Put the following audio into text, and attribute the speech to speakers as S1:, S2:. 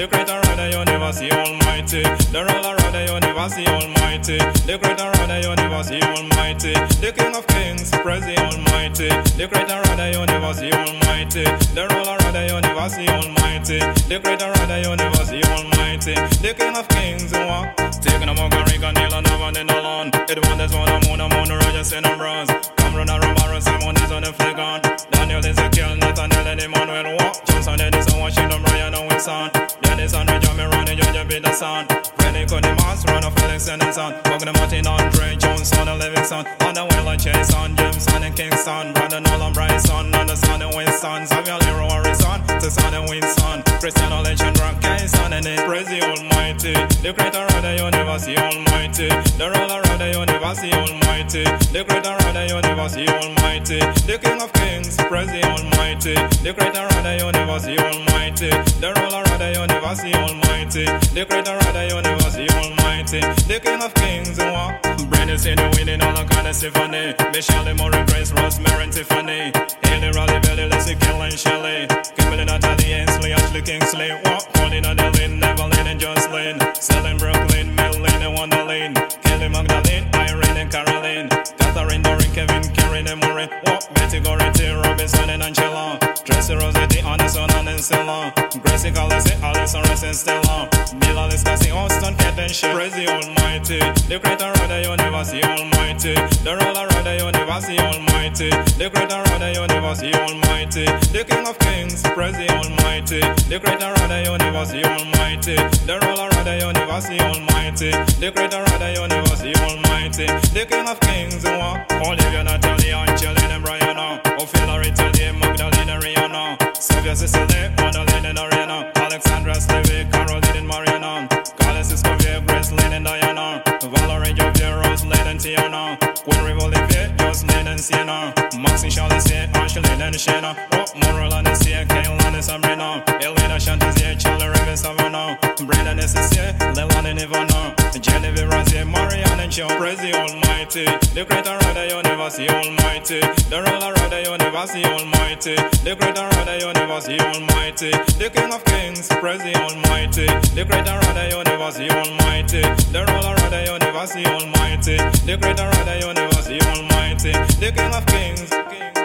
S1: the creator of the universe, the almighty, the ruler of the universe, the almighty, the creator of the universe, the almighty, the king of kings, praise the almighty, the creator of the universe, the almighty, the ruler of the universe, the almighty, the creator of the universe, the almighty, the king of kings, walk. Taking a mug and ring and nail and have one in the lawn. It wonders one I'm on the Rogers and Bros. Cameron and Romero, Simon is on the flag on. Daniel is a kill, Nathaniel and Emmanuel walk. Johnson is a Washington, Brian and Wilson. Dennis and Jamie Ronnie, Georgia Peterson. Freddie Cody Mass, Ronald Felix and his son. Cognum Martin, Andre Johnson and Livingston. On the Wheel and Jason, Jameson and Kingston. Brandon Nolan Bryson, and the son and Winston. Samuel Leroy Harrison, the son and Winston. Cristiano Legend, Rock, Kayson and it. Praise the Almighty, the creator of the universe, the almighty, the ruler of the universe, the almighty, the creator of the universe, the almighty, the king of kings, praise the almighty, the creator of the universe, the almighty, the ruler of the universe, the almighty, the creator of the universe, the almighty, the king of kings, walk. Brandy see the winning all the kind of symphony. Michelle, Maureen, Grace, Rosemary, and Tiffany. Haley, Raleigh, Belly, Leslie, Kill, and Shelley. Kimberly, Natalie, Ainsley, Ashley, Kingsley. Walk, Pauline, Adeline, Evelyn, and Jocelyn. Selling Brooklyn, Melanie, and Wonderline. Kelly, Magdalene, Irene, and Caroline. Catherine, Doreen, Kevin, Karen, and Maureen. Walk, Betty, Gority, Robinson, and Angela. Tracy, Rosette, Anderson, and Stella. Gracie, Callis, Alison, Rest, and Stella. Bill, Alice, Cassie, Austin, Cat, and Shea. Praise the Almighty, the creator of the universe, the almighty, the ruler of the universe, the almighty, the creator of the universe, the almighty, the king of kings, praise the Almighty, the creator of the universe, the almighty, the ruler of the universe, the almighty, the creator of the universe, the almighty, the king of kings, Olivia, Natalie, Angelina, and Brianna, Ophelia, Italy, Magdalena, Rihanna, Sylvia, Cecily, Madeline, and Ariana, Alexandra, Stevie, Caroline, and Mariana, Carlos, Escovier, Grace, Lynn, and Diana, Valerie, Jovia, Rose, Lynn, and Tiana, Queen River, Olivier, Jocelyn, and Sienna, Maxine, Charlotte, Ashley, and Shanna, Moral, and Sia, Kaylin, and Sabrina, Elena, Chantizier, Charlie, River, Savannah, Brandon, and Cecilia, Leland, and Ivana, Genevieve, Rosie, Marianne, and Joe. Praise the Almighty, the creator of the universe, the almighty, the ruler of the universe, the almighty, the creator of the universe, the almighty, the king of kings, praise the Almighty, the creator of the universe, the almighty, the ruler of the universe, the almighty, the creator of the universe, the almighty, the king of kings.